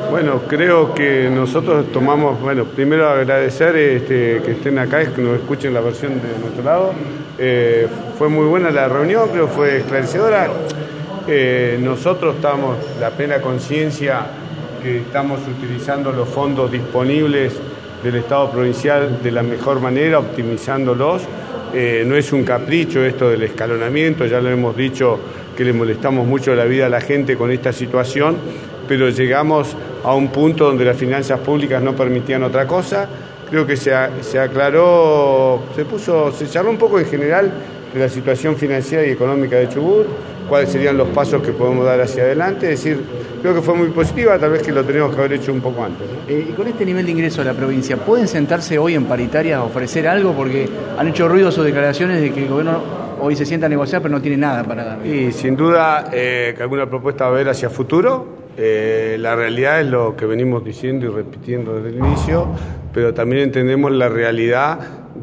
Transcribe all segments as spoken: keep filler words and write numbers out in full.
Bueno, creo que nosotros tomamos, bueno, primero agradecer este, que estén acá, que nos escuchen la versión de nuestro lado. Eh, fue muy buena la reunión, creo que fue esclarecedora. Eh, nosotros estamos la plena conciencia que estamos utilizando los fondos disponibles del Estado provincial de la mejor manera, optimizándolos. Eh, no es un capricho esto del escalonamiento, ya lo hemos dicho que le molestamos mucho la vida a la gente con esta situación, pero llegamos a un punto donde las finanzas públicas no permitían otra cosa. Creo que se, se aclaró, se puso, se charló un poco en general de la situación financiera y económica de Chubut, cuáles serían los pasos que podemos dar hacia adelante. Es decir, creo que fue muy positiva, tal vez que lo tenemos que haber hecho un poco antes, ¿no? Eh, y con este nivel de ingreso a la provincia, ¿pueden sentarse hoy en paritaria a ofrecer algo? Porque han hecho ruido sus declaraciones de que el gobierno hoy se sienta a negociar, pero no tiene nada para dar. Y sin duda eh, que alguna propuesta va a haber hacia futuro. Eh, la realidad es lo que venimos diciendo y repitiendo desde el inicio, pero también entendemos la realidad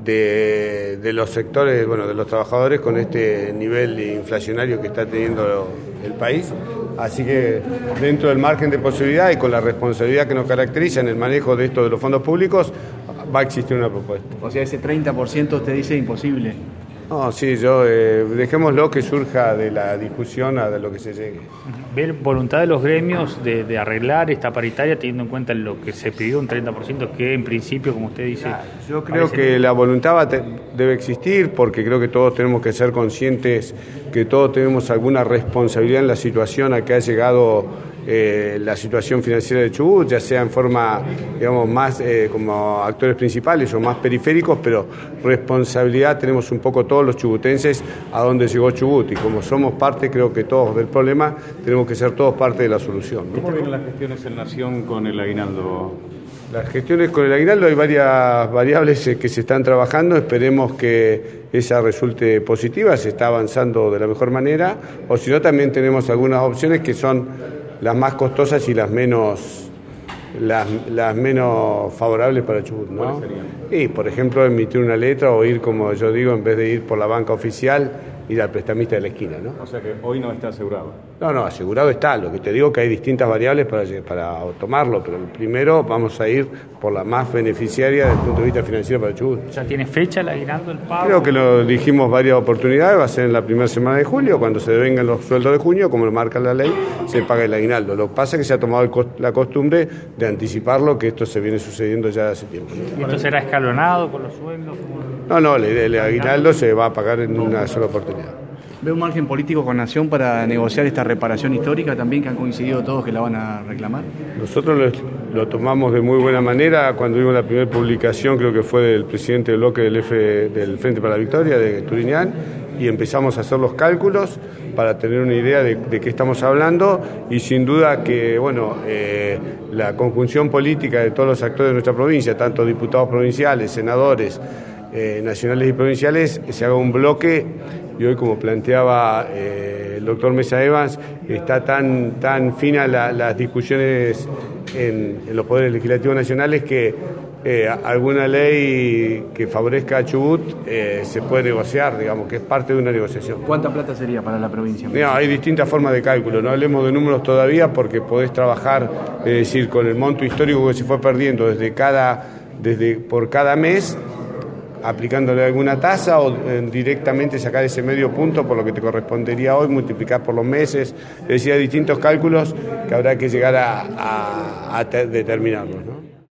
de, de los sectores, bueno, de los trabajadores con este nivel inflacionario que está teniendo el país. Así que dentro del margen de posibilidad y con la responsabilidad que nos caracteriza en el manejo de esto de los fondos públicos, va a existir una propuesta. O sea, ese treinta por ciento usted dice imposible. No, sí, yo eh, dejémoslo que surja de la discusión a de lo que se llegue. Ver voluntad de los gremios de, de arreglar esta paritaria teniendo en cuenta lo que se pidió, un treinta por ciento, que en principio, como usted dice... Claro, yo creo que bien. La voluntad va te, debe existir, porque creo que todos tenemos que ser conscientes que todos tenemos alguna responsabilidad en la situación a que ha llegado eh, la situación financiera de Chubut, ya sea en forma, digamos, más eh, como actores principales o más periféricos, pero responsabilidad tenemos un poco todos los chubutenses a dónde llegó Chubut, y como somos parte, creo que todos del problema, tenemos que ser todos parte de la solución, ¿no? ¿Cómo vienen las gestiones en Nación con el aguinaldo? Las gestiones con el aguinaldo, hay varias variables que se están trabajando, esperemos que esa resulte positiva, se está avanzando de la mejor manera, o si no también tenemos algunas opciones que son las más costosas y las menos las, las menos favorables para Chubut, ¿no? ¿Cuáles serían? Y, por ejemplo, emitir una letra o ir, como yo digo, en vez de ir por la banca oficial, ir al prestamista de la esquina, ¿no? O sea que hoy no está asegurado. No, no, asegurado está. Lo que te digo que hay distintas variables para, para tomarlo, pero primero vamos a ir por la más beneficiaria desde el punto de vista financiero para Chubut. ¿Ya tiene fecha el aguinaldo, el pago? Creo que lo dijimos varias oportunidades, va a ser en la primera semana de julio, cuando se devengan los sueldos de junio, como lo marca la ley, se paga el aguinaldo. Lo que pasa es que se ha tomado el cost- la costumbre de anticiparlo, que esto se viene sucediendo ya hace tiempo. ¿Y esto será escalonado con los sueldos? No, no, el, el aguinaldo se va a pagar en una sola oportunidad. ¿Ve un margen político con Nación para negociar esta reparación histórica también, que han coincidido todos que la van a reclamar? Nosotros lo, lo tomamos de muy buena manera. Cuando vimos la primera publicación, creo que fue del presidente del bloque del, F, del Frente para la Victoria, de Turiñán, y empezamos a hacer los cálculos para tener una idea de, de qué estamos hablando, y sin duda que, bueno, eh, la conjunción política de todos los actores de nuestra provincia, tanto diputados provinciales, senadores, eh, nacionales y provinciales, se haga un bloque. Y hoy, como planteaba eh, el doctor Mesa Evans, está tan, tan fina la, las discusiones en, en los poderes legislativos nacionales que eh, alguna ley que favorezca a Chubut eh, se puede negociar, digamos, que es parte de una negociación. ¿Cuánta plata sería para la provincia? No, hay distintas formas de cálculo, no hablemos de números todavía, porque podés trabajar, es decir, con el monto histórico que se fue perdiendo desde cada, desde, por cada mes, aplicándole alguna tasa, o eh, directamente sacar ese medio punto por lo que te correspondería hoy, multiplicar por los meses. Es decir, hay distintos cálculos que habrá que llegar a, a, a determinarlos, ¿no?